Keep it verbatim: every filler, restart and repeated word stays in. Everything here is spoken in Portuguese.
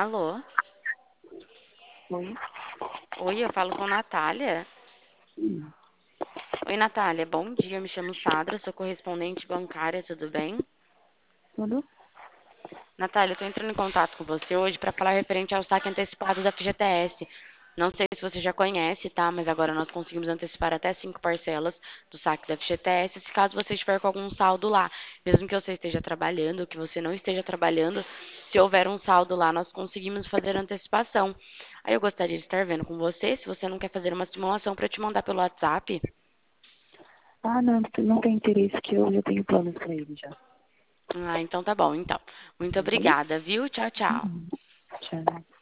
Alô? Oi? Oi, eu falo com Natália. Hum, Oi, Natália, bom dia. Eu me chamo Sandra, sou correspondente bancária, tudo bem? tudo? Natália, eu tô entrando em contato com você hoje para falar referente ao saque antecipado da F G T S. Não sei se você já conhece, tá? Mas agora nós conseguimos antecipar até cinco parcelas do saque da F G T S, se caso você estiver com algum saldo lá. Mesmo que você esteja trabalhando, que você não esteja trabalhando, se houver um saldo lá, nós conseguimos fazer antecipação. Aí eu gostaria de estar vendo com você, se você não quer fazer uma simulação para eu te mandar pelo WhatsApp. Ah, não, não tem interesse que eu já tenho planos pra ele já. Ah, então tá bom, então. Muito Tá bom? obrigada, viu? Tchau, tchau. Uhum. Tchau.